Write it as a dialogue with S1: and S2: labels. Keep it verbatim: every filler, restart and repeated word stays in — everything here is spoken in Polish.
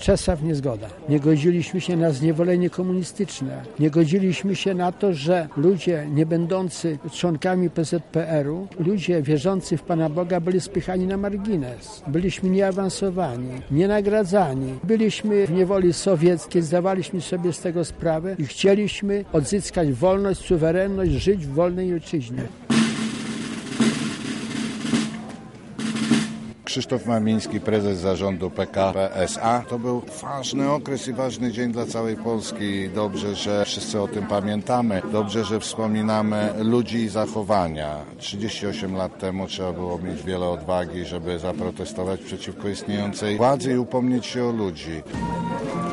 S1: Czesław niezgoda. Nie godziliśmy się na zniewolenie komunistyczne. Nie godziliśmy się na to, że ludzie nie będący członkami P Z P R u, ludzie wierzący w Pana Boga byli spychani na margines. Byliśmy nieawansowani, nienagradzani. Byliśmy w niewoli sowieckiej, zdawaliśmy sobie z tego sprawę i chcieliśmy odzyskać wolność, suwerenność, żyć w wolnej ojczyźnie.
S2: Krzysztof Mamiński, prezes zarządu P K P S A. To był ważny okres i ważny dzień dla całej Polski. Dobrze, że wszyscy o tym pamiętamy. Dobrze, że wspominamy ludzi i zachowania. trzydzieści osiem lat temu trzeba było mieć wiele odwagi, żeby zaprotestować przeciwko istniejącej władzy i upomnieć się o ludzi.